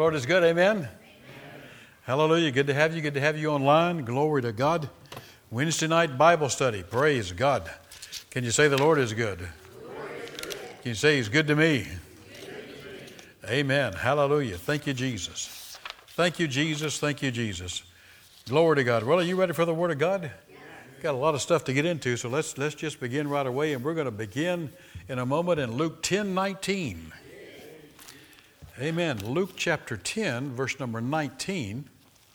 Lord is good, amen? Hallelujah. Good to have you. Good to have you online. Glory to God. Wednesday night Bible study. Praise God. Can you say the Lord is good? Can you say He's good to me? Amen. Hallelujah. Thank you, Jesus. Thank you, Jesus. Thank you, Jesus. Glory to God. Well, are you ready for the Word of God? Got a lot of stuff to get into, so let's just begin right away. And we're going to begin in a moment in Luke 10:19. Amen. Luke chapter 10, verse number 19.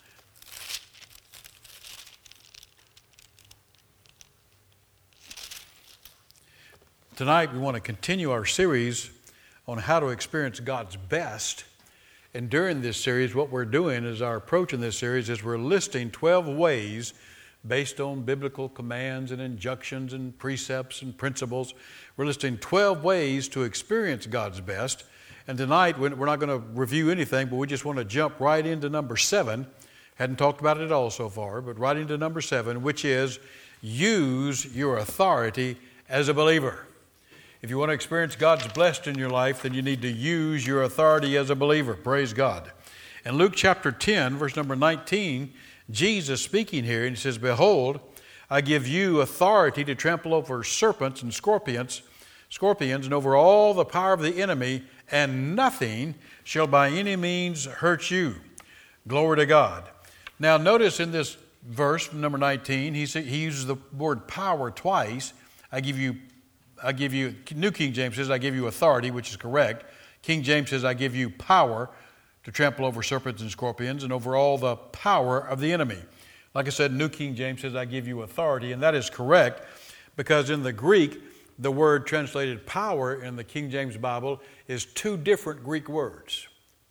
Tonight we want to continue our series on how to experience God's best. And during this series, what we're doing is our approach in this series is we're listing 12 ways based on biblical commands and injunctions and precepts and principles. We're listing 12 ways to experience God's best. And tonight, we're not going to review anything, but we just want to jump right into number 7. Hadn't talked about it at all so far, but right into number 7, which is use your authority as a believer. If you want to experience God's blessed in your life, then you need to use your authority as a believer. Praise God. In Luke chapter 10, verse number 19, Jesus speaking here, and he says, "Behold, I give you authority to trample over serpents and scorpions, and over all the power of the enemy, and nothing shall by any means hurt you." Glory to God. Now notice in this verse, number 19, he uses the word power twice. I give you, New King James says, I give you authority, which is correct. King James says, I give you power to trample over serpents and scorpions and over all the power of the enemy. Like I said, New King James says, I give you authority, and that is correct because in the Greek, the word translated power in the King James Bible is two different Greek words.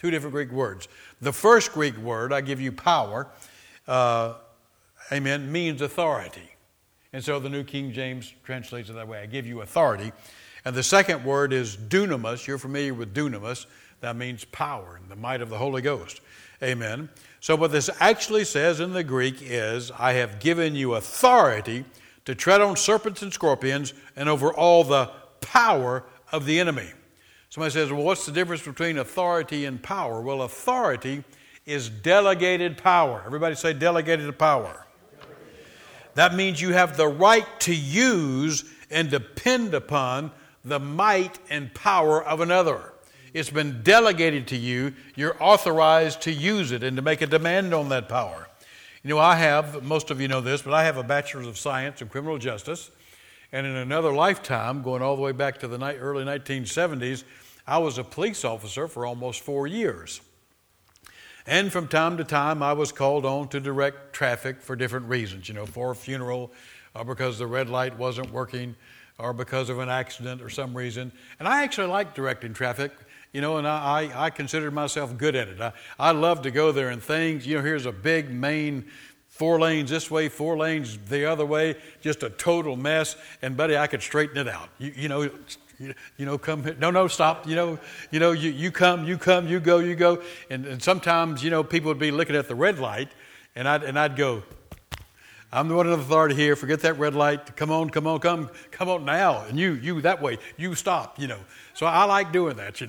The first Greek word, I give you power, amen, means authority. And so the New King James translates it that way. I give you authority. And the second word is dunamis. You're familiar with dunamis. That means power and the might of the Holy Ghost. Amen. So what this actually says in the Greek is, I have given you authority to tread on serpents and scorpions and over all the power of the enemy. Somebody says, well, what's the difference between authority and power? Well, authority is delegated power. Everybody say delegated power. That means you have the right to use and depend upon the might and power of another. It's been delegated to you. You're authorized to use it and to make a demand on that power. You know, most of you know this, but I have a Bachelor's of Science in Criminal Justice. And in another lifetime, going all the way back to the early 1970s, I was a police officer for almost 4 years. And from time to time, I was called on to direct traffic for different reasons, for a funeral, or because the red light wasn't working, or because of an accident or some reason. And I actually like directing traffic, and I consider myself good at it. I love to go there and things, here's a big main 4 lanes this way, 4 lanes the other way, just a total mess. And buddy, I could straighten it out. Come here. No, stop. You come, you go. And sometimes, people would be looking at the red light and I'd go, I'm the one of authority here. Forget that red light. Come on now. And you that way, you stop, So I like doing that,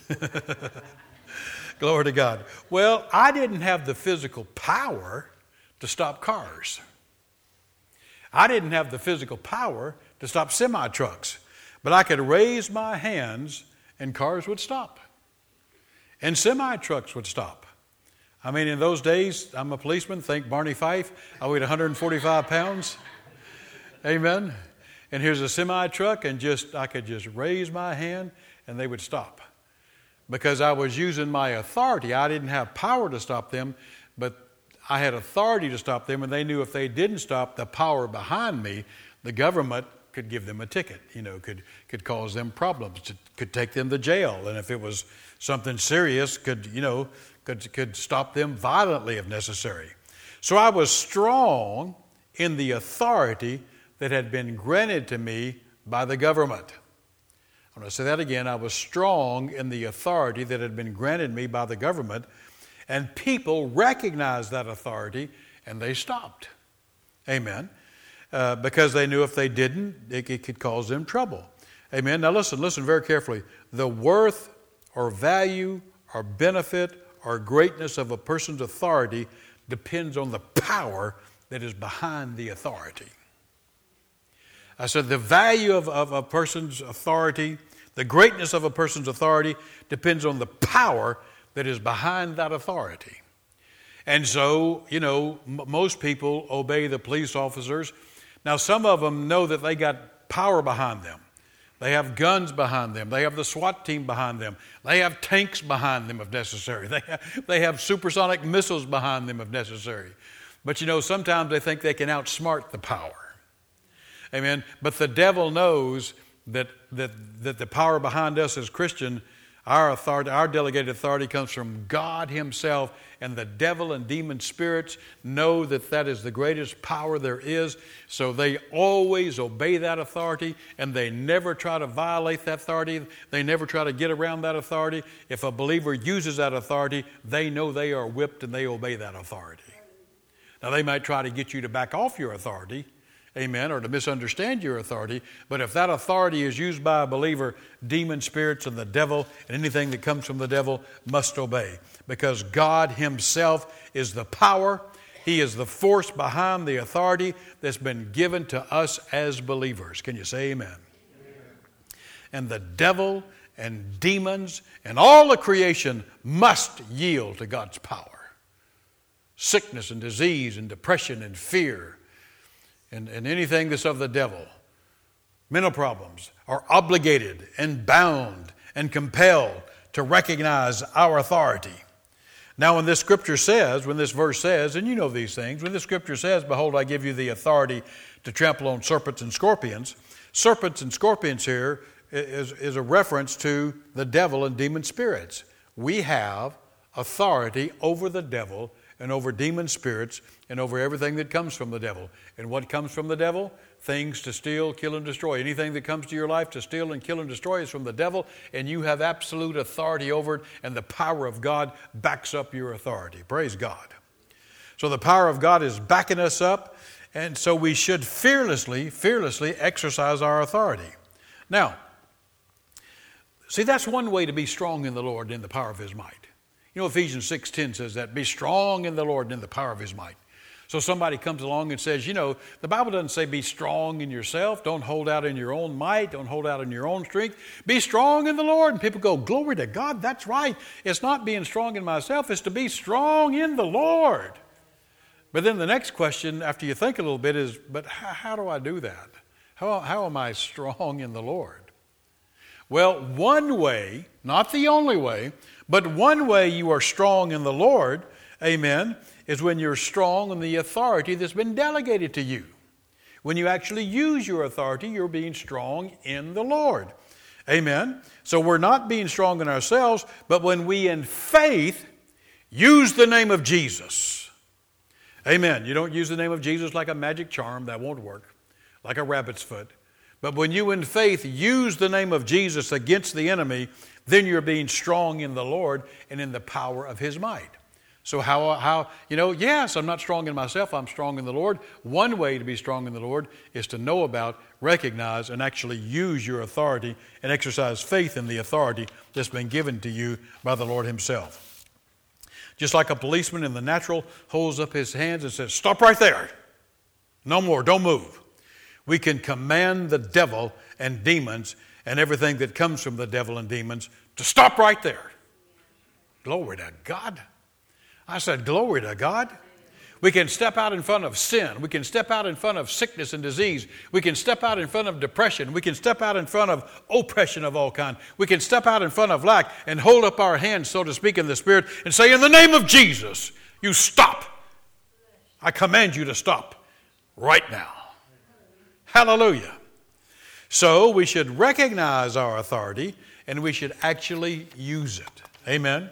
Glory to God. Well, I didn't have the physical power to stop cars. I didn't have the physical power to stop semi-trucks. But I could raise my hands and cars would stop. And semi-trucks would stop. I mean, in those days, I'm a policeman. Think Barney Fife. I weighed 145 pounds. Amen. And here's a semi-truck and I could just raise my hand and they would stop. Because I was using my authority. I didn't have power to stop them, but I had authority to stop them, and they knew if they didn't stop, the power behind me, the government, could give them a ticket, could cause them problems, could take them to jail. And if it was something serious, could stop them violently if necessary. So I was strong in the authority that had been granted to me by the government. I'm going to say that again. I was strong in the authority that had been granted me by the government, and people recognized that authority and they stopped. Amen. Because they knew if they didn't, it could cause them trouble. Amen. Now listen very carefully. The worth or value or benefit or greatness of a person's authority depends on the power that is behind the authority. I said the value of a person's authority, the greatness of a person's authority depends on the power that is behind that authority. And so, most people obey the police officers. Now, some of them know that they got power behind them. They have guns behind them. They have the SWAT team behind them. They have tanks behind them if necessary. They have supersonic missiles behind them if necessary. But sometimes they think they can outsmart the power. Amen. But the devil knows that the power behind us as Christian, our authority, our delegated authority comes from God Himself, and the devil and demon spirits know that is the greatest power there is, so they always obey that authority, and they never try to violate that authority. They never try to get around that authority. If a believer uses that authority, they know they are whipped and they obey that authority. Now, they might try to get you to back off your authority, amen, or to misunderstand your authority. But if that authority is used by a believer, demon spirits and the devil and anything that comes from the devil must obey. Because God Himself is the power. He is the force behind the authority that's been given to us as believers. Can you say amen? Amen. And the devil and demons and all the creation must yield to God's power. Sickness and disease and depression and fear and anything that's of the devil, mental problems, are obligated and bound and compelled to recognize our authority. Now, when this verse says, and you know these things, when this scripture says, behold, I give you the authority to trample on serpents and scorpions here is a reference to the devil and demon spirits. We have authority over the devil and over demon spirits and over everything that comes from the devil. And what comes from the devil? Things to steal, kill, and destroy. Anything that comes to your life to steal and kill and destroy is from the devil, and you have absolute authority over it, and the power of God backs up your authority. Praise God. So the power of God is backing us up, and so we should fearlessly exercise our authority. Now, see, that's one way to be strong in the Lord and in the power of His might. Ephesians 6:10 says that, be strong in the Lord and in the power of His might. So somebody comes along and says, the Bible doesn't say be strong in yourself. Don't hold out in your own might. Don't hold out in your own strength. Be strong in the Lord. And people go, glory to God, that's right. It's not being strong in myself. It's to be strong in the Lord. But then the next question, after you think a little bit, is, but how do I do that? How am I strong in the Lord? Well, one way, not the only way, but one way you are strong in the Lord, amen, is when you're strong in the authority that's been delegated to you. When you actually use your authority, you're being strong in the Lord. Amen. So we're not being strong in ourselves, but when we in faith use the name of Jesus. Amen. You don't use the name of Jesus like a magic charm. That won't work. Like a rabbit's foot. But when you in faith use the name of Jesus against the enemy, then you're being strong in the Lord and in the power of His might. So yes, I'm not strong in myself, I'm strong in the Lord. One way to be strong in the Lord is to know about, recognize, and actually use your authority and exercise faith in the authority that's been given to you by the Lord Himself. Just like a policeman in the natural holds up his hands and says, stop right there. No more, don't move. We can command the devil and demons and everything that comes from the devil and demons to stop right there. Glory to God. I said, glory to God. We can step out in front of sin. We can step out in front of sickness and disease. We can step out in front of depression. We can step out in front of oppression of all kind. We can step out in front of lack and hold up our hands, so to speak, in the Spirit and say, in the name of Jesus, you stop. I command you to stop right now. Hallelujah. So we should recognize our authority and we should actually use it. Amen.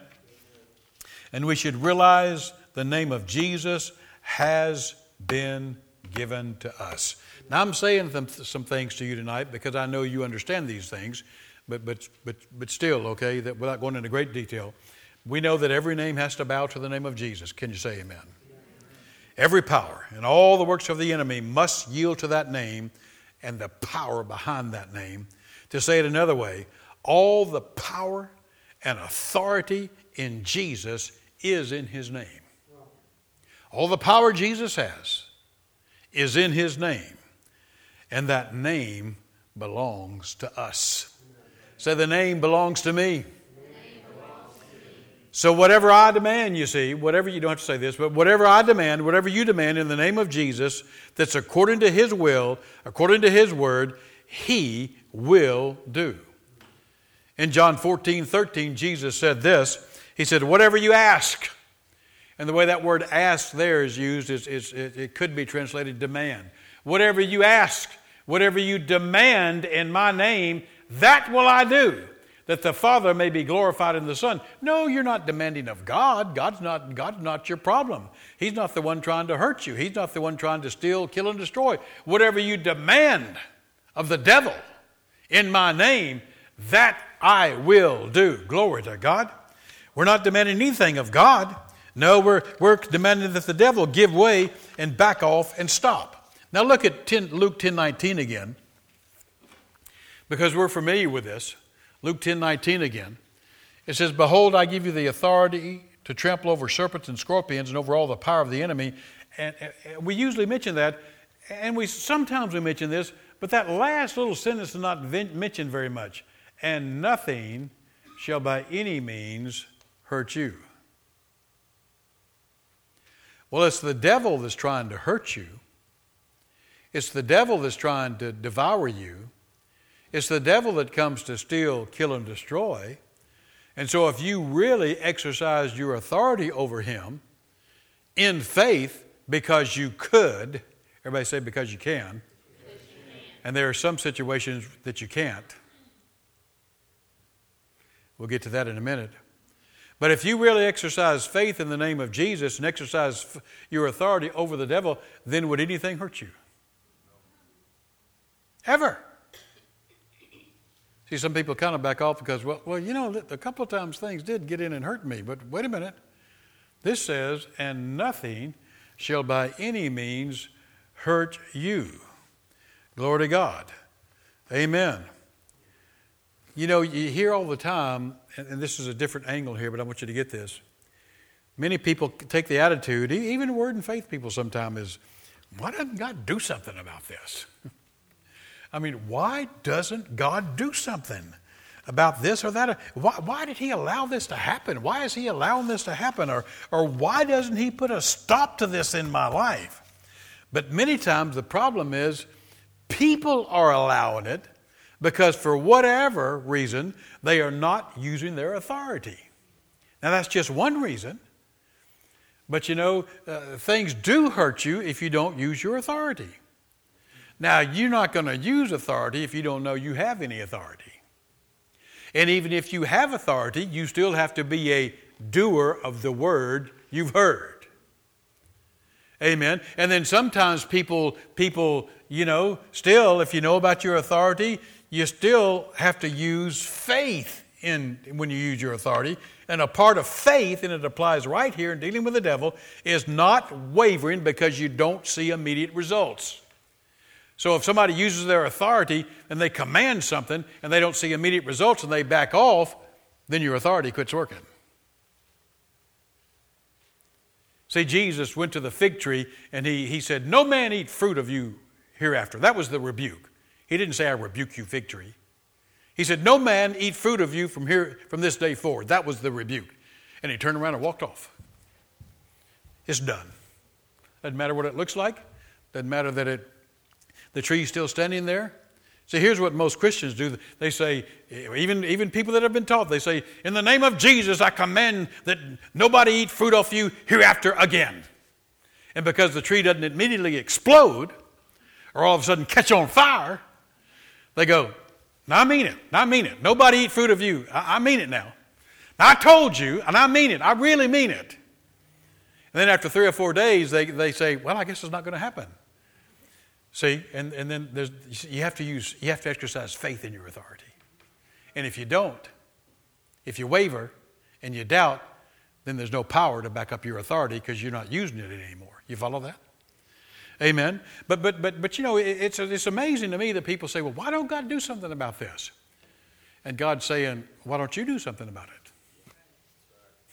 And we should realize the name of Jesus has been given to us. Now I'm saying some things to you tonight because I know you understand these things, but still, okay, that without going into great detail, we know that every name has to bow to the name of Jesus. Can you say amen? Every power and all the works of the enemy must yield to that name and the power behind that name. To say it another way, all the power and authority in Jesus is in His name. All the power Jesus has is in His name. And that name belongs to us. Say, the name belongs to me. So whatever I demand, you see, whatever, you don't have to say this, but whatever I demand, whatever you demand in the name of Jesus, that's according to His will, according to His word, He will do. In John 14:13, Jesus said this. He said, whatever you ask. And the way that word ask there is used, it could be translated demand. Whatever you ask, whatever you demand in my name, that will I do, that the Father may be glorified in the Son. No, you're not demanding of God. God's not your problem. He's not the one trying to hurt you. He's not the one trying to steal, kill, and destroy. Whatever you demand of the devil in my name, that I will do. Glory to God. We're not demanding anything of God. No, we're demanding that the devil give way and back off and stop. Now look at Luke 10:19 again, because we're familiar with this. Luke 10:19 again. It says, behold, I give you the authority to trample over serpents and scorpions and over all the power of the enemy. And we usually mention that, and sometimes we mention this, but that last little sentence is not mentioned very much. And nothing shall by any means hurt you. Well, it's the devil that's trying to hurt you. It's the devil that's trying to devour you. It's the devil that comes to steal, kill, and destroy. And so if you really exercise your authority over him in faith, because you could, everybody say because you can, and there are some situations that you can't. We'll get to that in a minute. But if you really exercise faith in the name of Jesus and exercise your authority over the devil, then would anything hurt you? Ever? See, some people kind of back off because, well, you know, a couple of times things did get in and hurt me. But wait a minute. This says, and nothing shall by any means hurt you. Glory to God. Amen. You know, you hear all the time, and this is a different angle here, but I want you to get this. Many people take the attitude, even Word and Faith people sometimes is, why doesn't God do something about this? I mean, why doesn't God do something about this or that? Why did He allow this to happen? Why is He allowing this to happen? Or why doesn't He put a stop to this in my life? But many times the problem is people are allowing it because for whatever reason, they are not using their authority. Now, that's just one reason. But you know, things do hurt you if you don't use your authority. Now, you're not going to use authority if you don't know you have any authority. And even if you have authority, you still have to be a doer of the word you've heard. Amen. And then sometimes people, you know, still, if you know about your authority, you still have to use faith when you use your authority. And a part of faith, and it applies right here in dealing with the devil, is not wavering because you don't see immediate results. So if somebody uses their authority and they command something and they don't see immediate results and they back off, then your authority quits working. See, Jesus went to the fig tree and he said, no man eat fruit of you hereafter. That was the rebuke. He didn't say, I rebuke you, fig tree. He said, no man eat fruit of you from this day forward. That was the rebuke. And he turned around and walked off. It's done. Doesn't matter what it looks like. Doesn't matter that the tree's still standing there. So here's what most Christians do. They say, even people that have been taught, they say, in the name of Jesus, I command that nobody eat fruit off you hereafter again. And because the tree doesn't immediately explode or all of a sudden catch on fire, they go, no, I mean it. I mean it. Nobody eat fruit of you. I mean it now. I told you, and I mean it. I really mean it. And then after 3 or 4 days, they say, well, I guess it's not going to happen. See, and then you have to exercise faith in your authority. And if you don't, if you waver and you doubt, then there's no power to back up your authority because you're not using it anymore. You follow that? Amen. But you know, it's amazing to me that people say, well, why don't God do something about this? And God's saying, why don't you do something about it?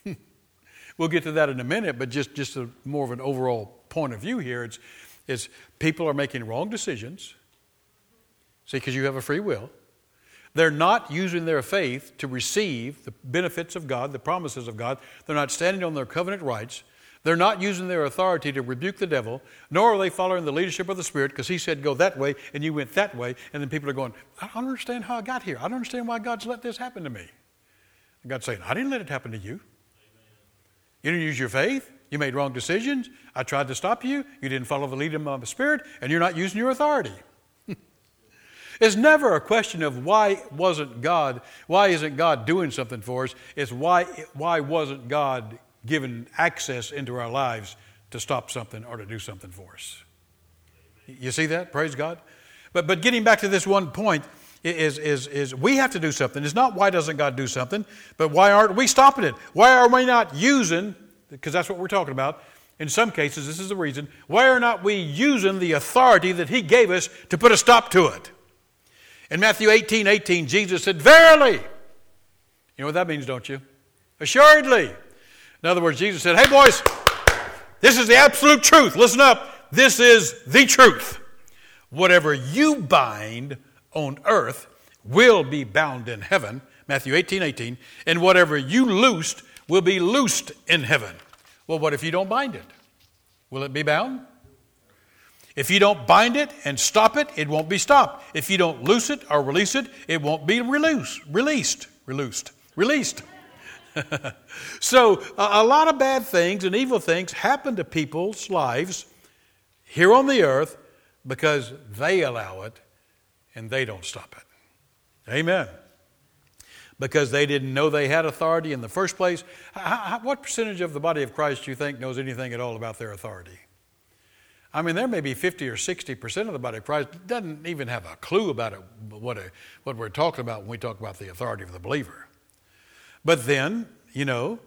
We'll get to that in a minute, but just a, more of an overall point of view here. It's people are making wrong decisions. See, because you have a free will. They're not using their faith to receive the benefits of God, the promises of God. They're not standing on their covenant rights. They're not using their authority to rebuke the devil, nor are they following the leadership of the Spirit, because he said go that way and you went that way. And then people are going, I don't understand how I got here. I don't understand why God's let this happen to me. And God's saying, I didn't let it happen to you. You didn't use your faith. You made wrong decisions. I tried to stop you. You didn't follow the leading of the Spirit, and you're not using your authority. It's never a question of why isn't God doing something for us. It's why wasn't God given access into our lives to stop something or to do something for us. You see that? Praise God. But getting back to this one point is we have to do something. It's not why doesn't God do something, but why aren't we stopping it? Why are we not using, because that's what we're talking about. In some cases, this is the reason. Why are not we using the authority that He gave us to put a stop to it? In Matthew 18:18, Jesus said, verily. You know what that means, don't you? Assuredly. In other words, Jesus said, hey boys, this is the absolute truth. Listen up. This is the truth. Whatever you bind on earth will be bound in heaven. Matthew 18:18. And whatever you loosed will be loosed in heaven. Well, what if you don't bind it? Will it be bound? If you don't bind it and stop it, it won't be stopped. If you don't loose it or release it, it won't be released. So a lot of bad things and evil things happen to people's lives here on the earth because they allow it and they don't stop it. Amen. Because they didn't know they had authority in the first place. What percentage of the body of Christ do you think knows anything at all about their authority? I mean, there may be 50 or 60% of the body of Christ that doesn't even have a clue about it, what we're talking about when we talk about the authority of the believer. But then, you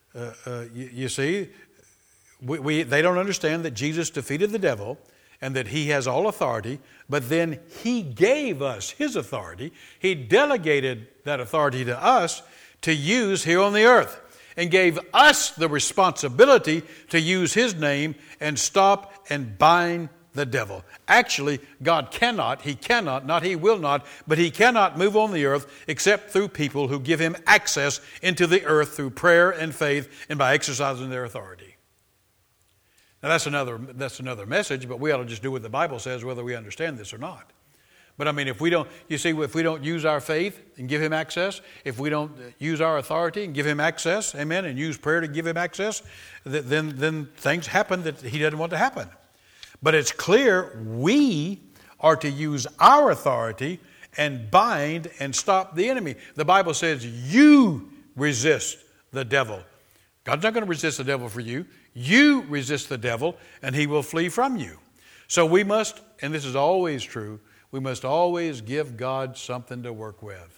see, they don't understand that Jesus defeated the devil and that He has all authority, but then He gave us His authority. He delegated that authority to us to use here on the earth and gave us the responsibility to use His name and stop and bind the devil. Actually, God cannot, He cannot, not He will not, but He cannot move on the earth except through people who give Him access into the earth through prayer and faith and by exercising their authority. Now that's another message, but we ought to just do what the Bible says whether we understand this or not. But I mean, if we don't use our faith and give Him access, if we don't use our authority and give Him access, amen, and use prayer to give Him access, then things happen that He doesn't want to happen. But it's clear we are to use our authority and bind and stop the enemy. The Bible says you resist the devil. God's not going to resist the devil for you. You resist the devil and he will flee from you. So we must, and this is always true, we must always give God something to work with.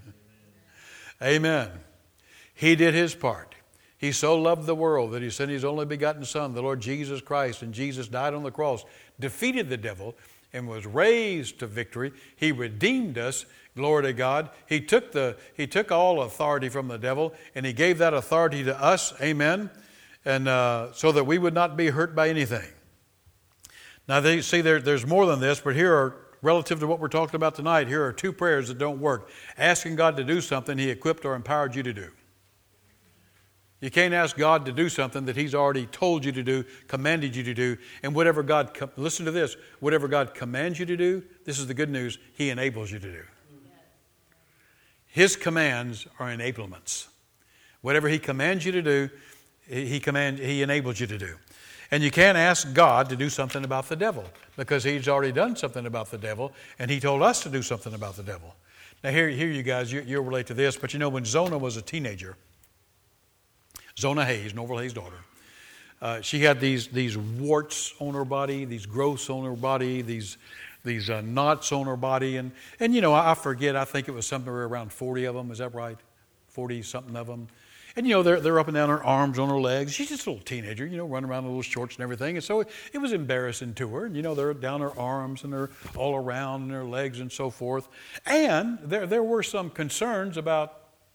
Amen. He did His part. He so loved the world that He sent His only begotten Son, the Lord Jesus Christ, and Jesus died on the cross, defeated the devil, and was raised to victory. He redeemed us. Glory to God. He took all authority from the devil, and He gave that authority to us. Amen. And so that we would not be hurt by anything. Now, there's more than this, but here are, relative to what we're talking about tonight, here are two prayers that don't work. Asking God to do something He equipped or empowered you to do. You can't ask God to do something that He's already told you to do, commanded you to do. And whatever God, listen to this, whatever God commands you to do, this is the good news, He enables you to do. His commands are enablements. Whatever He commands you to do, He enables you to do. And you can't ask God to do something about the devil because He's already done something about the devil and He told us to do something about the devil. Now here you guys, you'll relate to this, but you know when Zona was a teenager, Zona Hayes, Norval Hayes' daughter, she had these warts on her body, these growths on her body, these knots on her body. And you know, I forget, I think it was somewhere around 40 of them, is that right? 40-something of them. And, you know, they're up and down her arms, on her legs. She's just a little teenager, you know, running around in little shorts and everything. And so it was embarrassing to her. And, you know, they're down her arms and they're all around and her legs and so forth. And there were some concerns about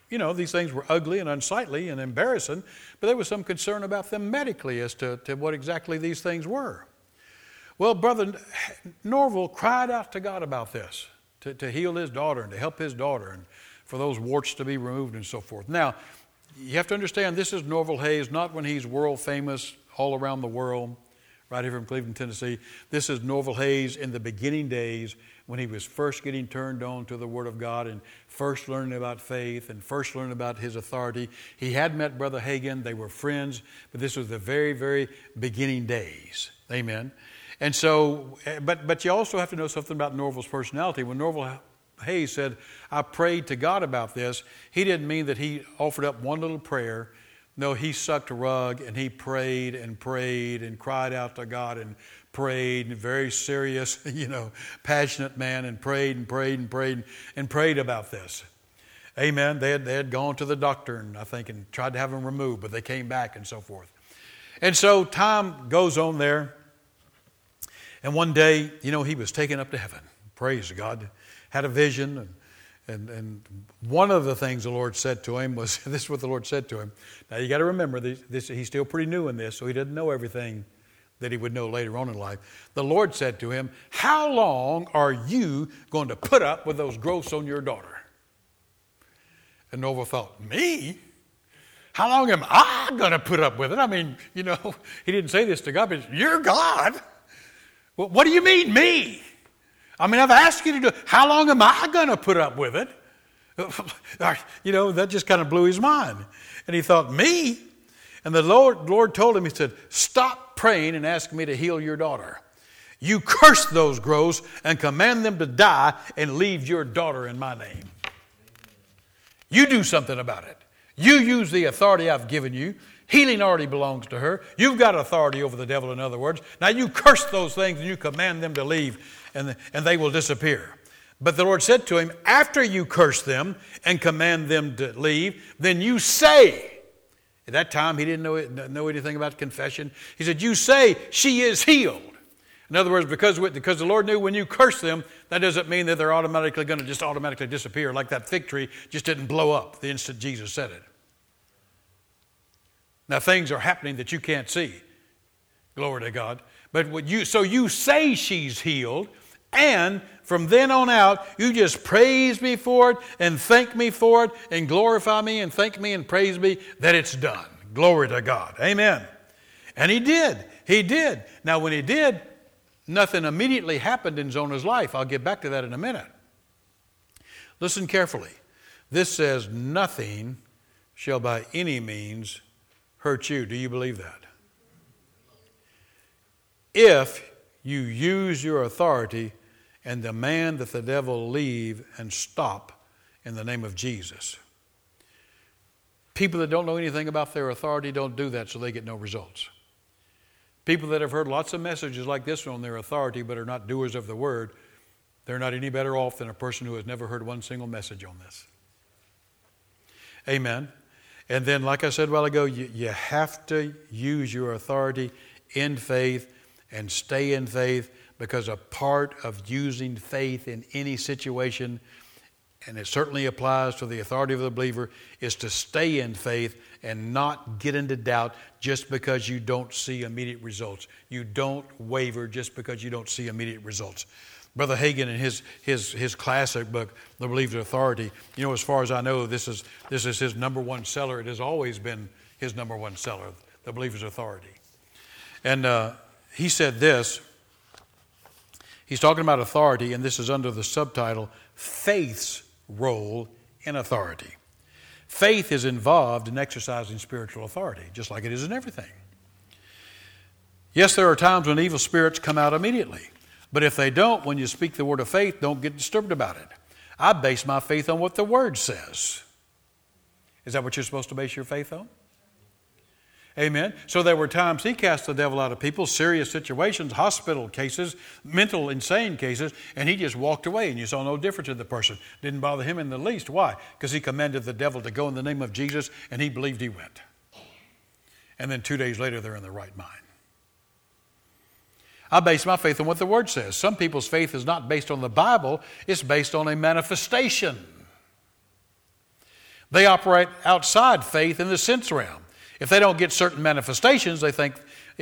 These things were ugly and unsightly and embarrassing, but there was some concern about them medically as to what exactly these things were. Well, Brother Norval cried out to God about this, to heal his daughter and to help his daughter and for those warts to be removed and so forth. Now, you have to understand, this is Norval Hayes, not when he's world famous all around the world, right here from Cleveland, Tennessee. This is Norval Hayes in the beginning days when he was first getting turned on to the Word of God and first learning about faith and first learning about his authority. He had met Brother Hagin. They were friends, but this was the very, very beginning days. Amen. And so, but you also have to know something about Norval's personality. When Norval Hayes said, I prayed to God about this, he didn't mean that he offered up one little prayer. No, he sucked a rug and he prayed and prayed and cried out to God and prayed, and very serious, passionate man, and prayed and prayed and prayed and prayed about this. Amen. They had gone to the doctor and tried to have him removed, but they came back and so forth. And so time goes on there. And one day, he was taken up to heaven. Praise God. Had a vision, and one of the things the Lord said to him was, this is what the Lord said to him. Now you got to remember, he's still pretty new in this, so he doesn't know everything that he would know later on in life. The Lord said to him, how long are you going to put up with those growths on your daughter? And Norval thought, me? How long am I going to put up with it? He didn't say this to God, but you're God. Well, what do you mean, me? I've asked you to do it. How long am I going to put up with it? That just kind of blew his mind. And he thought, me? And the Lord told him, he said, stop praying and ask me to heal your daughter. You curse those growths and command them to die and leave your daughter in my name. You do something about it. You use the authority I've given you. Healing already belongs to her. You've got authority over the devil, in other words. Now you curse those things and you command them to leave, and they will disappear. But the Lord said to him, after you curse them and command them to leave, then you say, at that time he didn't know anything about confession. He said, you say she is healed. In other words, because the Lord knew when you curse them, that doesn't mean that they're automatically going to just automatically disappear, like that fig tree just didn't blow up the instant Jesus said it. Now things are happening that you can't see. Glory to God. But so you say she's healed, and from then on out, you just praise me for it and thank me for it and glorify me and thank me and praise me that it's done. Glory to God. Amen. And he did. He did. Now when he did, nothing immediately happened in Zona's life. I'll get back to that in a minute. Listen carefully. This says, nothing shall by any means hurt you. Do you believe that? If you use your authority and demand that the devil leave and stop in the name of Jesus. People that don't know anything about their authority don't do that, so they get no results. People that have heard lots of messages like this on their authority but are not doers of the word, they're not any better off than a person who has never heard one single message on this. Amen. And then, like I said a while ago, you have to use your authority in faith and stay in faith, because a part of using faith in any situation, and it certainly applies to the authority of the believer, is to stay in faith and not get into doubt just because you don't see immediate results. You don't waver just because you don't see immediate results. Brother Hagin, in his classic book, The Believer's Authority, as far as I know, this is his number one seller. It has always been his number one seller, The Believer's Authority. And he said this. He's talking about authority, and this is under the subtitle, Faith's Role in Authority. Faith is involved in exercising spiritual authority, just like it is in everything. Yes, there are times when evil spirits come out immediately. But if they don't, when you speak the word of faith, don't get disturbed about it. I base my faith on what the word says. Is that what you're supposed to base your faith on? Amen. So there were times he cast the devil out of people, serious situations, hospital cases, mental insane cases, and he just walked away and you saw no difference in the person. Didn't bother him in the least. Why? Because he commanded the devil to go in the name of Jesus, and he believed he went. And then 2 days later, they're in their right mind. I base my faith on what the Word says. Some people's faith is not based on the Bible. It's based on a manifestation. They operate outside faith in the sense realm. If they don't get certain manifestations, they think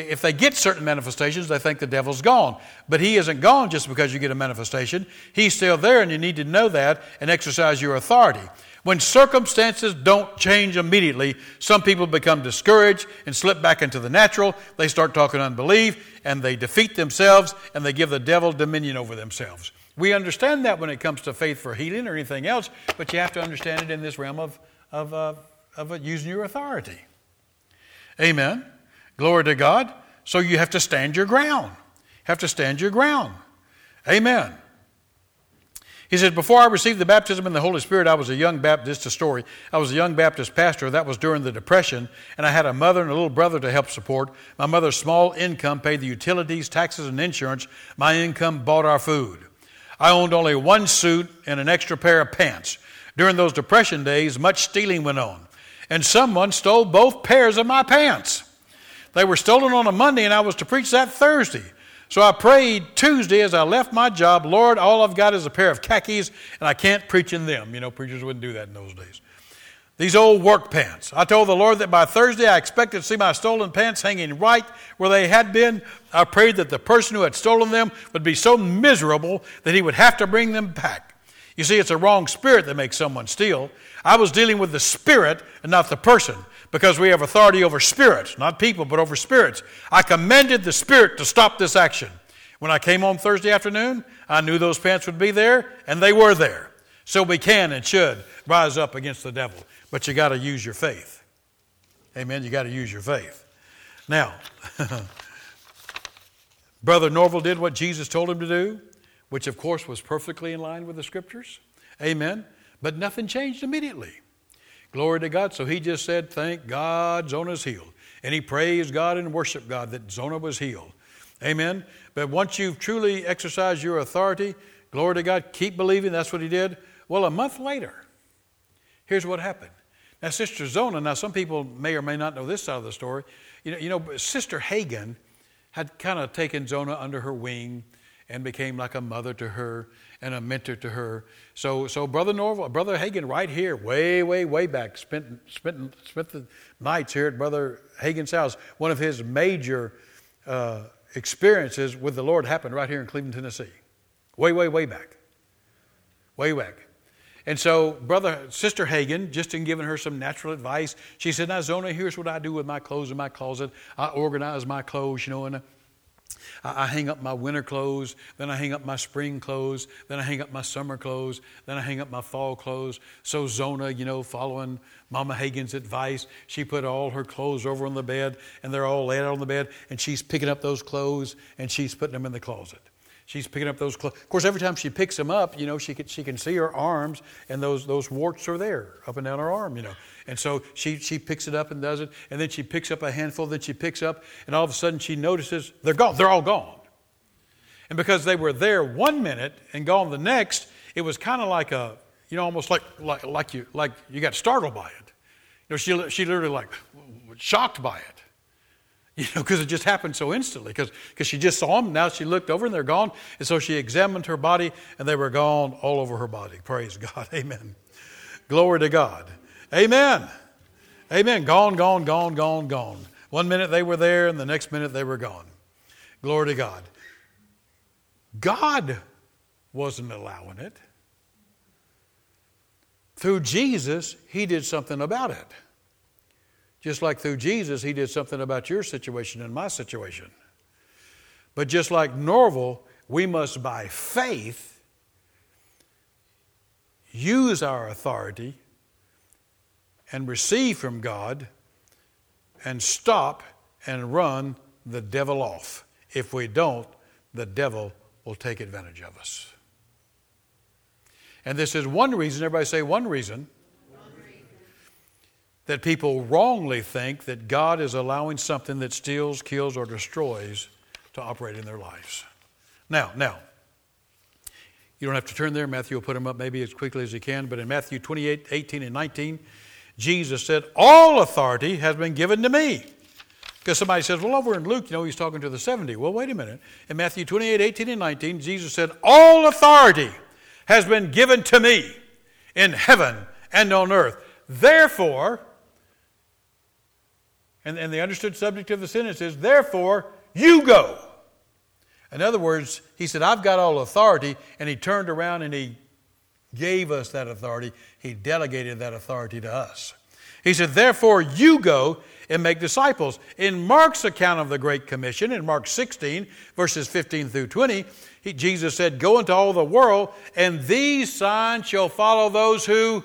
the devil's gone. But he isn't gone just because you get a manifestation. He's still there, and you need to know that and exercise your authority. When circumstances don't change immediately, some people become discouraged and slip back into the natural. They start talking unbelief, and they defeat themselves, and they give the devil dominion over themselves. We understand that when it comes to faith for healing or anything else, but you have to understand it in this realm of using your authority. Amen. Glory to God. So you have to stand your ground. Amen. He said, before I received the baptism in the Holy Spirit, I was a young Baptist. A story. I was a young Baptist pastor. That was during the Depression, and I had a mother and a little brother to help support. My mother's small income paid the utilities, taxes, and insurance. My income bought our food. I owned only one suit and an extra pair of pants. During those Depression days, much stealing went on, and someone stole both pairs of my pants. They were stolen on a Monday, and I was to preach that Thursday. So I prayed Tuesday as I left my job, Lord, all I've got is a pair of khakis, and I can't preach in them. You know, preachers wouldn't do that in those days. These old work pants. I told the Lord that by Thursday I expected to see my stolen pants hanging right where they had been. I prayed that the person who had stolen them would be so miserable that he would have to bring them back. You see, it's a wrong spirit that makes someone steal. I was dealing with the spirit and not the person, because we have authority over spirits, not people, but over spirits. I commanded the spirit to stop this action. When I came home Thursday afternoon, I knew those pants would be there, and they were there. So we can and should rise up against the devil. But you got to use your faith. Amen. You got to use your faith. Now, Brother Norval did what Jesus told him to do, which of course was perfectly in line with the Scriptures. Amen. But nothing changed immediately. Glory to God. So he just said, thank God Zona's healed. And he praised God and worshiped God that Zona was healed. Amen. But once you've truly exercised your authority, glory to God, keep believing. That's what he did. Well, a month later, here's what happened. Now, Sister Zona, now some people may or may not know this side of the story. You know, Sister Hagen had kind of taken Zona under her wing and became like a mother to her and a mentor to her. So Brother Norval, Brother Hagen right here, way back, spent the nights here at Brother Hagen's house. One of his major experiences with the Lord happened right here in Cleveland, Tennessee. Way back. And so Sister Hagen, just in giving her some natural advice, she said, now Zona, here's what I do with my clothes in my closet. I organize my clothes, and I hang up my winter clothes, then I hang up my spring clothes, then I hang up my summer clothes, then I hang up my fall clothes. So Zona, following Mama Hagen's advice, she put all her clothes over on the bed, and they're all laid out on the bed, and she's picking up those clothes, and she's putting them in the closet. She's picking up those clothes. Of course, every time she picks them up, she can see her arms, and those warts are there up and down her arm, And so she picks it up and does it, and then she picks up a handful that she picks up, and all of a sudden she notices they're gone. They're all gone. And because they were there 1 minute and gone the next, it was kind of like almost like you got startled by it. She literally shocked by it. Because it just happened so instantly. Because she just saw them. Now she looked over and they're gone. And so she examined her body and they were gone all over her body. Praise God. Amen. Glory to God. Amen. Amen. Gone. 1 minute they were there and the next minute they were gone. Glory to God. God wasn't allowing it. Through Jesus, He did something about it. Just like through Jesus, He did something about your situation and my situation. But just like Norval, we must by faith use our authority and receive from God and stop and run the devil off. If we don't, the devil will take advantage of us. And this is one reason, everybody say one reason, that people wrongly think that God is allowing something that steals, kills, or destroys to operate in their lives. Now, you don't have to turn there. Matthew will put them up maybe as quickly as he can. But in Matthew 28, 18, and 19, Jesus said, all authority has been given to me. Because somebody says, well, over in Luke, he's talking to the 70. Well, wait a minute. In Matthew 28, 18, and 19, Jesus said, all authority has been given to me in heaven and on earth. therefore, and the understood subject of the sentence is, therefore, you go. In other words, he said, I've got all authority, and he turned around and he gave us that authority. He delegated that authority to us. He said, therefore, you go and make disciples. In Mark's account of the Great Commission, in Mark 16, verses 15 through 20, Jesus said, go into all the world, and these signs shall follow those who...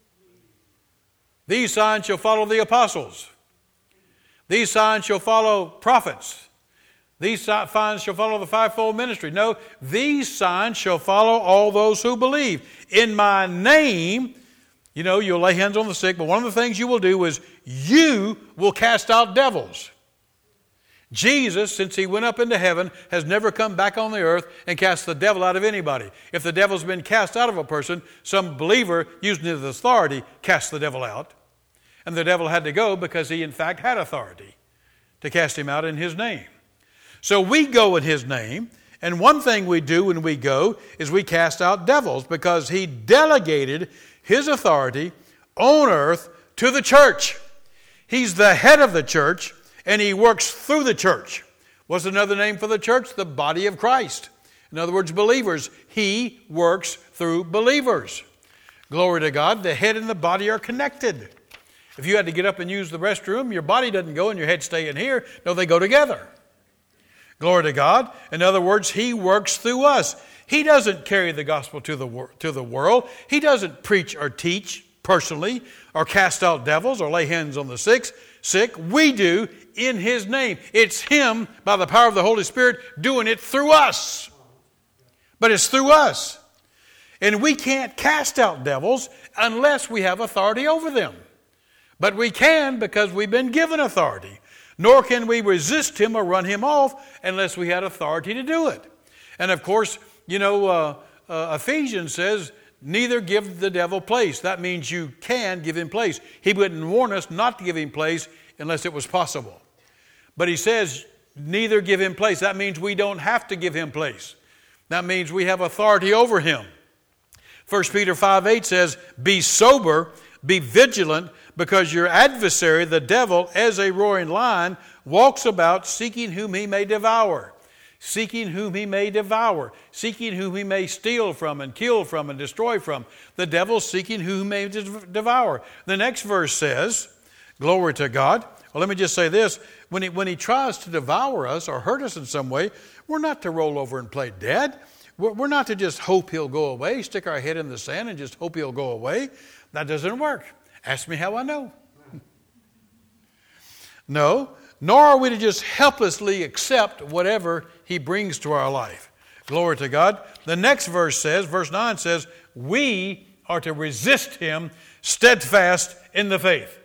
These signs shall follow the apostles. These signs shall follow prophets. These signs shall follow the fivefold ministry. No, these signs shall follow all those who believe. In my name, you'll lay hands on the sick, but one of the things you will do is you will cast out devils. Jesus, since he went up into heaven, has never come back on the earth and cast the devil out of anybody. If the devil's been cast out of a person, some believer using his authority cast the devil out. And the devil had to go because he in fact had authority to cast him out in his name. So we go in his name, and one thing we do when we go is we cast out devils because he delegated his authority on earth to the church. He's the head of the church, and he works through the church. What's another name for the church? The body of Christ. In other words, believers. He works through believers. Glory to God. The head and the body are connected. If you had to get up and use the restroom, your body doesn't go and your head stay in here. No, they go together. Glory to God. In other words, he works through us. He doesn't carry the gospel to the world. He doesn't preach or teach personally or cast out devils or lay hands on the sick. We do in his name. It's him, by the power of the Holy Spirit, doing it through us. But it's through us. And we can't cast out devils unless we have authority over them. But we can because we've been given authority. Nor can we resist him or run him off unless we had authority to do it. And of course, Ephesians says, neither give the devil place. That means you can give him place. He wouldn't warn us not to give him place unless it was possible. But he says, neither give him place. That means we don't have to give him place. That means we have authority over him. 1 Peter 5:8 says, be sober, be vigilant, because your adversary, the devil, as a roaring lion, walks about seeking whom he may devour. Seeking whom he may devour. Seeking whom he may steal from and kill from and destroy from. The devil seeking whom he may devour. The next verse says, glory to God. Well, let me just say this. When he tries to devour us or hurt us in some way, we're not to roll over and play dead. We're not to just hope he'll go away, stick our head in the sand and just hope he'll go away. That doesn't work. Ask me how I know. No, nor are we to just helplessly accept whatever he brings to our life. Glory to God. The next verse says, verse 9 says, we are to resist him steadfast in the faith.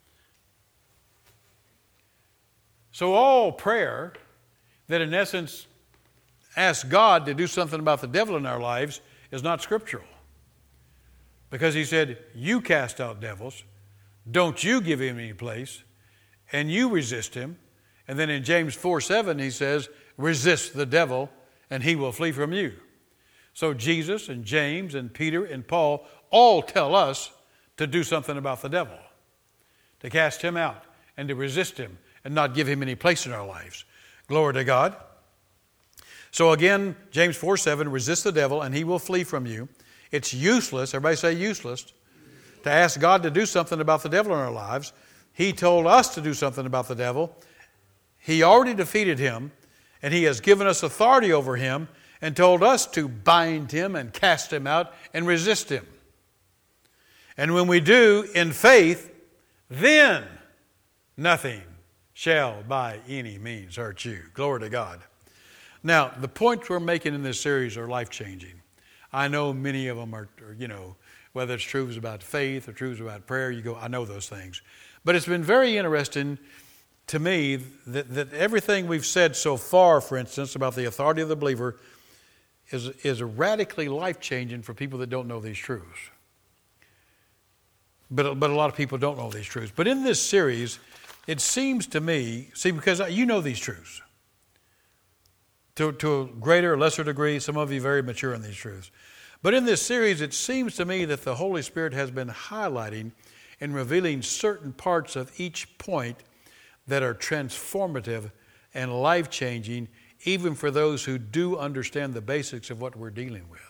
So all prayer that in essence asks God to do something about the devil in our lives is not scriptural. Because he said, you cast out devils, don't you give him any place, and you resist him. And then in James 4:7 he says, resist the devil and he will flee from you. So Jesus and James and Peter and Paul all tell us to do something about the devil, to cast him out and to resist him and not give him any place in our lives. Glory to God. So again, James 4:7, resist the devil and he will flee from you. It's useless, everybody say useless, to ask God to do something about the devil in our lives. He told us to do something about the devil. He already defeated him, and he has given us authority over him and told us to bind him and cast him out and resist him. And when we do in faith, then nothing shall by any means hurt you. Glory to God. Now, the points we're making in this series are life-changing. I know many of them are, whether it's truths about faith or truths about prayer, I know those things. But it's been very interesting to me that everything we've said so far, for instance, about the authority of the believer is radically life-changing for people that don't know these truths. But a lot of people don't know these truths. But in this series, it seems to me, because you know these truths. To a greater or lesser degree, some of you very mature in these truths. But in this series, it seems to me that the Holy Spirit has been highlighting in revealing certain parts of each point that are transformative and life-changing, even for those who do understand the basics of what we're dealing with.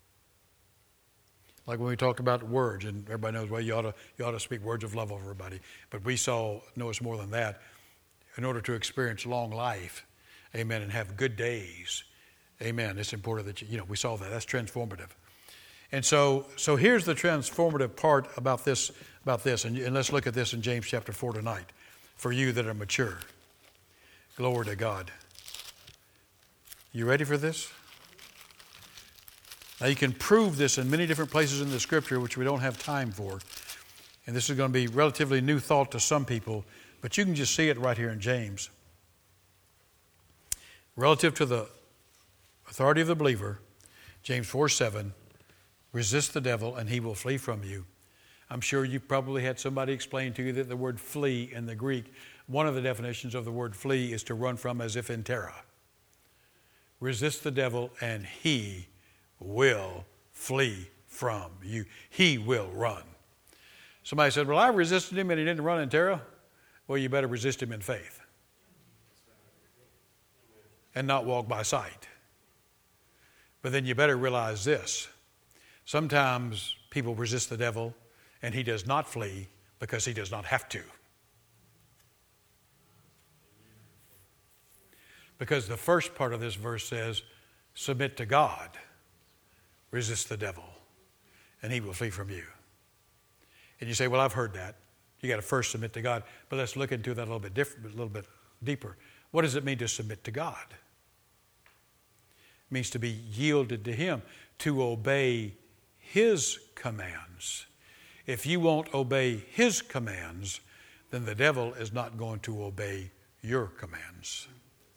Like when we talked about words, and everybody knows, well, you ought to speak words of love over everybody. But we know it's more than that. In order to experience long life, amen, and have good days, amen, it's important that we saw that. That's transformative. And so here's the transformative part about this, and let's look at this in James chapter 4 tonight, for you that are mature. Glory to God. You ready for this? Now you can prove this in many different places in the Scripture, which we don't have time for. And this is going to be relatively new thought to some people, but you can just see it right here in James. Relative to the authority of the believer, James 4:7, resist the devil and he will flee from you. I'm sure you probably had somebody explain to you that the word flee in the Greek, one of the definitions of the word flee is to run from as if in terror. Resist the devil and he will flee from you. He will run. Somebody said, well, I resisted him and he didn't run in terror. Well, you better resist him in faith and not walk by sight. But then you better realize this. Sometimes people resist the devil and he does not flee because he does not have to. Because the first part of this verse says, submit to God, resist the devil, and he will flee from you. And you say, well, I've heard that. You got to first submit to God. But let's look into that a little bit deeper. What does it mean to submit to God? It means to be yielded to him, to obey his commands. If you won't obey his commands, then the devil is not going to obey your commands.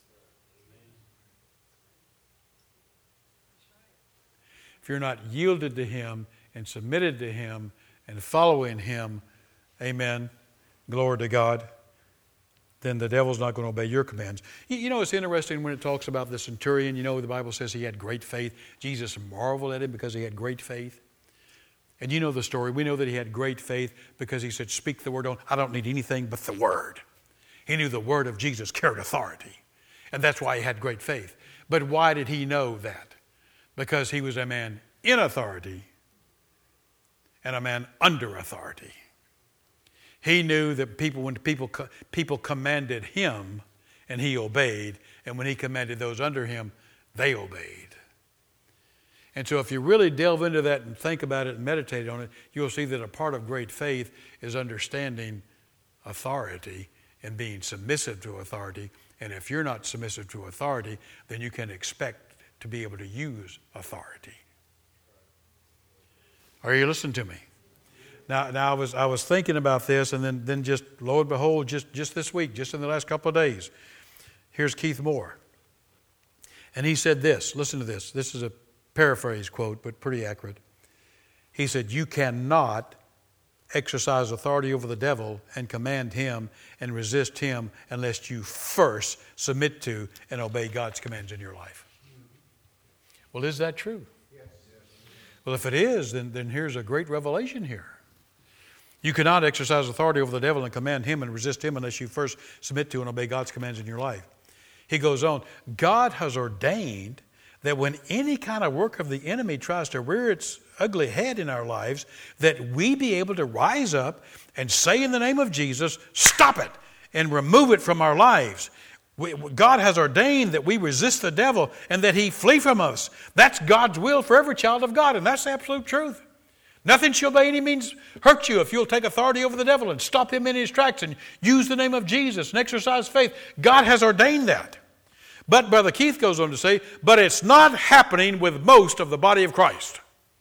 If you're not yielded to him and submitted to him and following him, amen, glory to God, then the devil's not going to obey your commands. You know, it's interesting when it talks about the centurion. You know, the Bible says he had great faith. Jesus marveled at him because he had great faith. And you know the story. We know that he had great faith because he said, speak the word. I don't need anything but the word. He knew the word of Jesus carried authority. And that's why he had great faith. But why did he know that? Because he was a man in authority and a man under authority. He knew that when people commanded him and he obeyed, and when he commanded those under him, they obeyed. And so if you really delve into that and think about it and meditate on it, you'll see that a part of great faith is understanding authority and being submissive to authority. And if you're not submissive to authority, then you can expect to be able to use authority. Are you listening to me? Now I was thinking about this, and then just lo and behold, just this week, just in the last couple of days, here's Keith Moore. And he said this, listen to this. This is a paraphrase quote, but pretty accurate. He said, you cannot exercise authority over the devil and command him and resist him unless you first submit to and obey God's commands in your life. Well, is that true? Yes. Well, if it is, then here's a great revelation here. You cannot exercise authority over the devil and command him and resist him unless you first submit to and obey God's commands in your life. He goes on, God has ordained that when any kind of work of the enemy tries to rear its ugly head in our lives, that we be able to rise up and say in the name of Jesus, stop it, and remove it from our lives. God has ordained that we resist the devil and that he flee from us. That's God's will for every child of God, and that's the absolute truth. Nothing shall by any means hurt you if you'll take authority over the devil and stop him in his tracks and use the name of Jesus and exercise faith. God has ordained that. But Brother Keith goes on to say, but it's not happening with most of the body of Christ.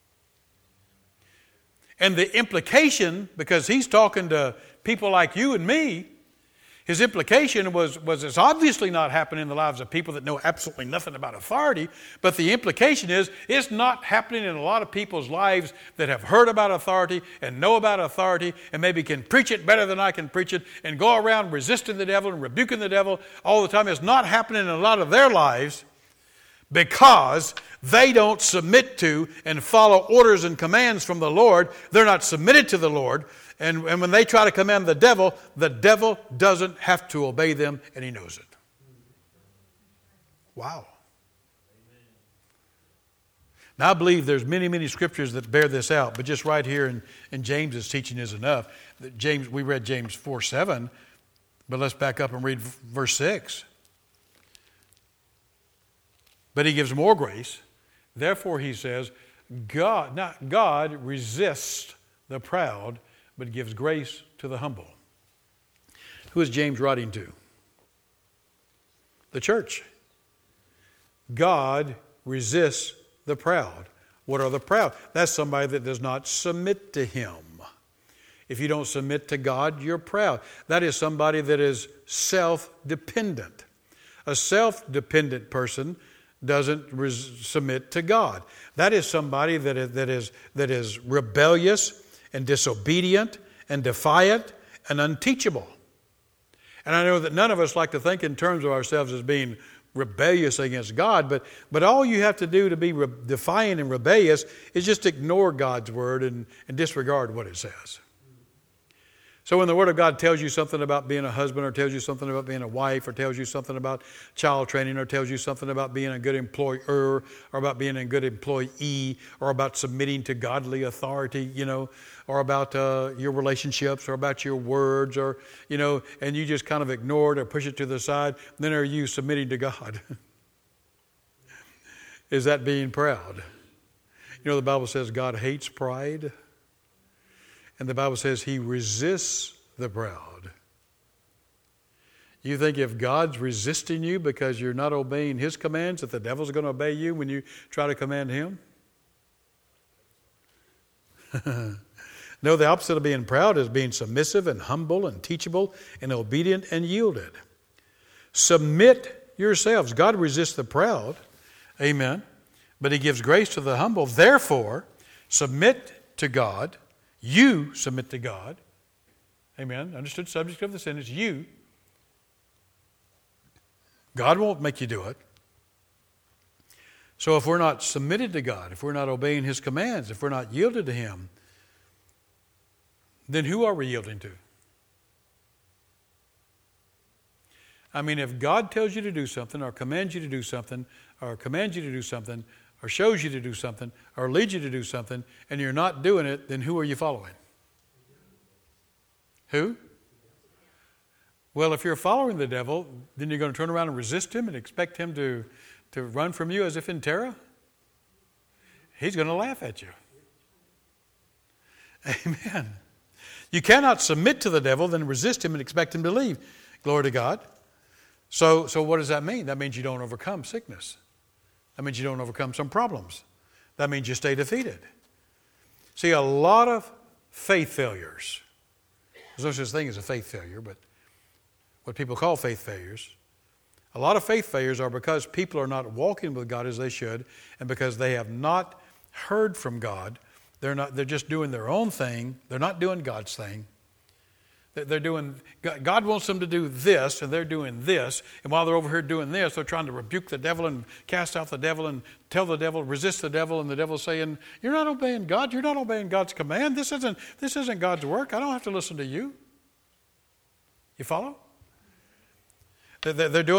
And the implication, because he's talking to people like you and me, his implication was it's obviously not happening in the lives of people that know absolutely nothing about authority, but the implication is it's not happening in a lot of people's lives that have heard about authority and know about authority and maybe can preach it better than I can preach it and go around resisting the devil and rebuking the devil all the time. It's not happening in a lot of their lives because they don't submit to and follow orders and commands from the Lord. They're not submitted to the Lord. And when they try to command the devil doesn't have to obey them, and he knows it. Wow. Now, I believe there's many, many scriptures that bear this out, but just right here in James's teaching is enough. We read James 4:7, but let's back up and read verse 6. But he gives more grace. Therefore, he says, God resists the proud, but gives grace to the humble. Who is James writing to? The church. God resists the proud. What are the proud? That's somebody that does not submit to Him. If you don't submit to God, you're proud. That is somebody that is self-dependent. A self-dependent person doesn't submit to God. That is somebody that is rebellious and disobedient and defiant and unteachable. And I know that none of us like to think in terms of ourselves as being rebellious against God, but all you have to do to be defiant and rebellious is just ignore God's word and disregard what it says. So when the Word of God tells you something about being a husband, or tells you something about being a wife, or tells you something about child training, or tells you something about being a good employer, or about being a good employee, or about submitting to godly authority, or about your relationships, or about your words, or, and you just kind of ignore it or push it to the side, then are you submitting to God? Is that being proud? The Bible says God hates pride. And the Bible says He resists the proud. You think if God's resisting you because you're not obeying His commands, that the devil's going to obey you when you try to command him? No, the opposite of being proud is being submissive and humble and teachable and obedient and yielded. Submit yourselves. God resists the proud. Amen. But He gives grace to the humble. Therefore, submit to God. You submit to God. Amen. Understood subject of the sentence. You. God won't make you do it. So if we're not submitted to God, if we're not obeying His commands, if we're not yielded to Him, then who are we yielding to? I mean, if God tells you to do something, or commands you to do something, or commands you to do something, or shows you to do something, or leads you to do something, and you're not doing it, then who are you following? Who? Well, if you're following the devil, then you're going to turn around and resist him and expect him to run from you as if in terror? He's going to laugh at you. Amen. You cannot submit to the devil, then resist him and expect him to leave. Glory to God. So what does that mean? That means you don't overcome sickness. That means you don't overcome some problems. That means you stay defeated. See, a lot of faith failures. There's no such thing as a faith failure, but what people call faith failures. A lot of faith failures are because people are not walking with God as they should, and because they have not heard from God. They're just doing their own thing. They're not doing God's thing. God wants them to do this, and they're doing this. And while they're over here doing this, they're trying to rebuke the devil and cast out the devil and tell the devil, resist the devil. And the devil's saying, you're not obeying God. You're not obeying God's command. This isn't God's work. I don't have to listen to you. You follow? They're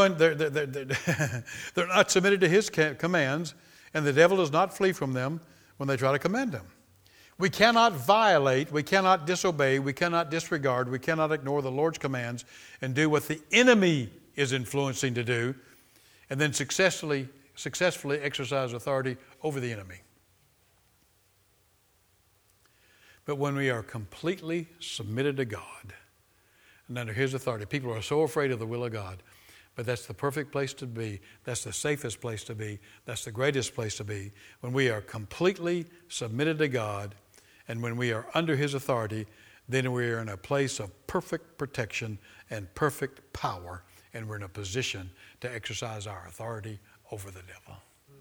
not submitted to His commands, and the devil does not flee from them when they try to command Him. We cannot violate, we cannot disobey, we cannot disregard, we cannot ignore the Lord's commands and do what the enemy is influencing to do, and then successfully exercise authority over the enemy. But when we are completely submitted to God and under His authority, people are so afraid of the will of God, but that's the perfect place to be. That's the safest place to be. That's the greatest place to be. When we are completely submitted to God and when we are under His authority, then we are in a place of perfect protection and perfect power, and we're in a position to exercise our authority over the devil.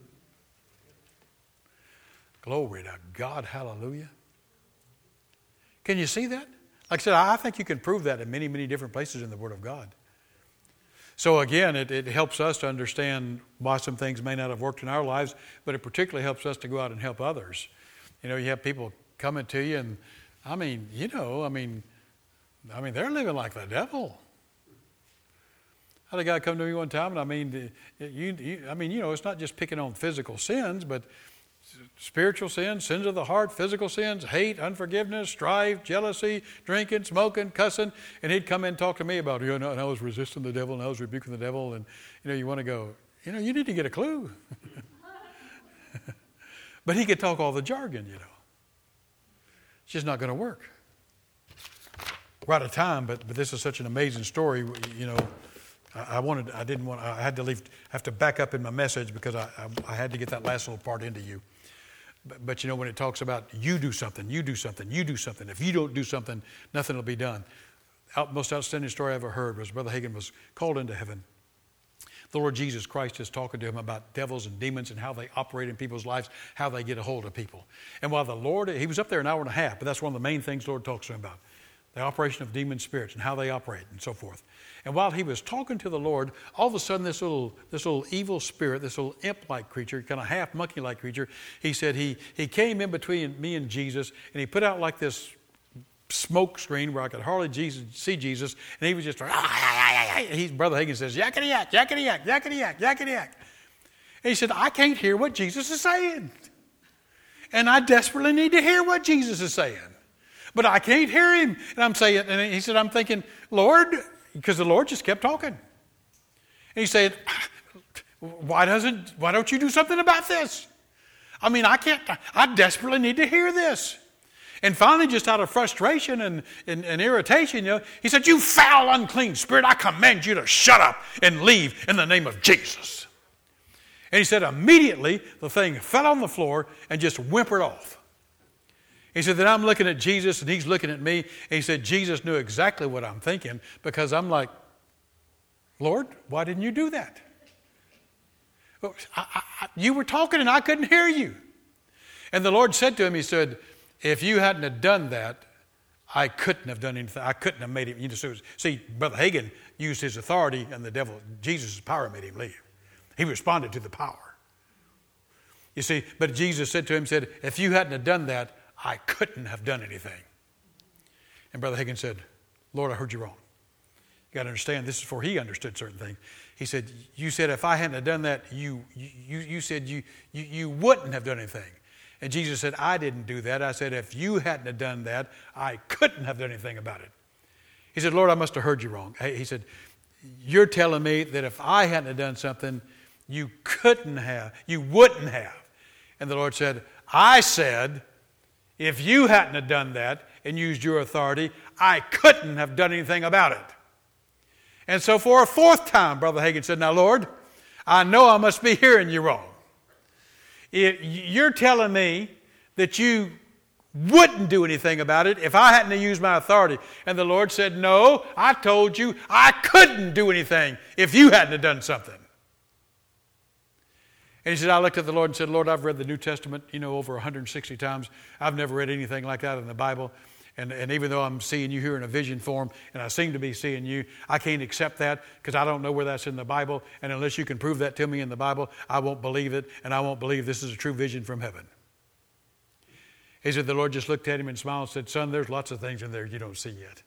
Glory to God. Hallelujah. Can you see that? Like I said, I think you can prove that in many, many different places in the Word of God. So again, it helps us to understand why some things may not have worked in our lives, but it particularly helps us to go out and help others. You have people coming to you and I mean, they're living like the devil. I had a guy come to me one time, and it's not just picking on physical sins, but spiritual sins, sins of the heart, physical sins, hate, unforgiveness, strife, jealousy, drinking, smoking, cussing. And he'd come in and talk to me about, and I was resisting the devil, and I was rebuking the devil. And, you want to go, you need to get a clue. But he could talk all the jargon, It's just not going to work. We're out of time, but this is such an amazing story, I had to have to back up in my message because I had to get that last little part into you. But when it talks about you do something, you do something, you do something. If you don't do something, nothing will be done. Most outstanding story I ever heard was Brother Hagin was called into heaven. The Lord Jesus Christ is talking to him about devils and demons and how they operate in people's lives, how they get a hold of people. And while he was up there an hour and a half, but that's one of the main things the Lord talks to him about. The operation of demon spirits and how they operate and so forth. And while he was talking to the Lord, all of a sudden this little evil spirit, this little imp-like creature, kind of half monkey-like creature, he said he came in between me and Jesus, and he put out like this smoke screen where I could hardly see Jesus, and he was just, Brother Hagin says, yakety yak, yakety yak, yakety yak, yakety yak. And he said, I can't hear what Jesus is saying. And I desperately need to hear what Jesus is saying. But I can't hear him. And I'm saying, and he said, I'm thinking, Lord, because the Lord just kept talking. And he said, why don't you do something about this? I desperately need to hear this. And finally, just out of frustration and irritation, he said, you foul, unclean spirit, I command you to shut up and leave in the name of Jesus. And he said, immediately, the thing fell on the floor and just whimpered off. He said, then I'm looking at Jesus and he's looking at me. And he said, Jesus knew exactly what I'm thinking because I'm like, Lord, why didn't you do that? You were talking and I couldn't hear you. And the Lord said to him, he said, if you hadn't have done that, I couldn't have done anything. I couldn't have made him. See, Brother Hagin used his authority and the devil, Jesus' power made him leave. He responded to the power. You see, but Jesus said to him, if you hadn't have done that, I couldn't have done anything. And Brother Hagin said, Lord, I heard you wrong. You got to understand, this is before he understood certain things. He said, you said if I hadn't have done that, you said you wouldn't have done anything. And Jesus said, I didn't do that. I said, if you hadn't have done that, I couldn't have done anything about it. He said, Lord, I must have heard you wrong. He said, you're telling me that if I hadn't have done something, you wouldn't have. And the Lord said, I said, if you hadn't have done that and used your authority, I couldn't have done anything about it. And so for a fourth time, Brother Hagin said, now, Lord, I know I must be hearing you wrong. You're telling me that you wouldn't do anything about it if I hadn't used my authority. And the Lord said, no, I told you I couldn't do anything if you hadn't have done something. And he said, I looked at the Lord and said, Lord, I've read the New Testament, over 160 times. I've never read anything like that in the Bible. And even though I'm seeing you here in a vision form, and I seem to be seeing you, I can't accept that because I don't know where that's in the Bible. And unless you can prove that to me in the Bible, I won't believe it, and I won't believe this is a true vision from heaven. He said, the Lord just looked at him and smiled and said, son, there's lots of things in there you don't see yet.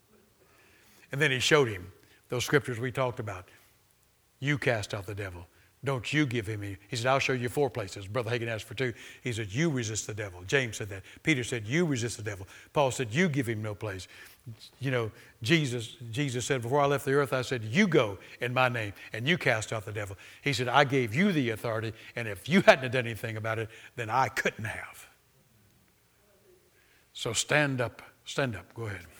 And then he showed him those scriptures we talked about. You cast out the devil. Don't you give him any. He said, I'll show you 4 places. Brother Hagin asked for 2. He said, you resist the devil. James said that. Peter said, you resist the devil. Paul said, you give him no place. Jesus said, before I left the earth, I said, you go in my name and you cast out the devil. He said, I gave you the authority, and if you hadn't done anything about it, then I couldn't have. So stand up. Stand up. Go ahead.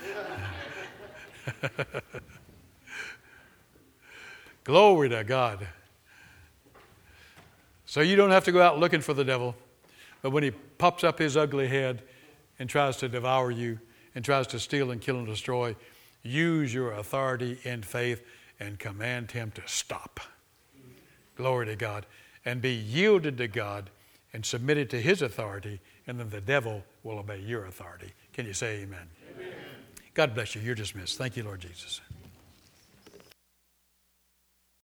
Glory to God. So you don't have to go out looking for the devil. But when he pops up his ugly head and tries to devour you and tries to steal and kill and destroy, use your authority in faith and command him to stop. Glory to God. And be yielded to God and submitted to his authority, and then the devil will obey your authority. Can you say amen? Amen. God bless you. You're dismissed. Thank you, Lord Jesus.